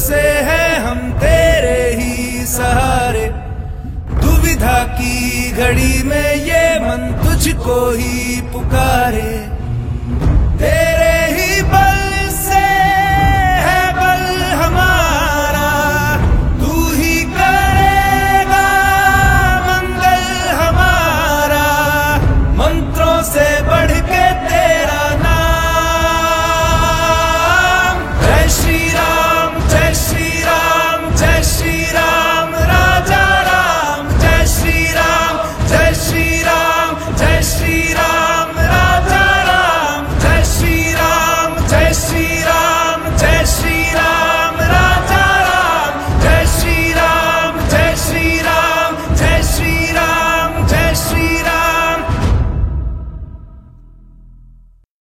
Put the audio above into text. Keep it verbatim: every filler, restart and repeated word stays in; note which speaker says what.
Speaker 1: से है हम तेरे ही सहारे। दुविधा की घड़ी में ये मन तुझको ही पुकारे।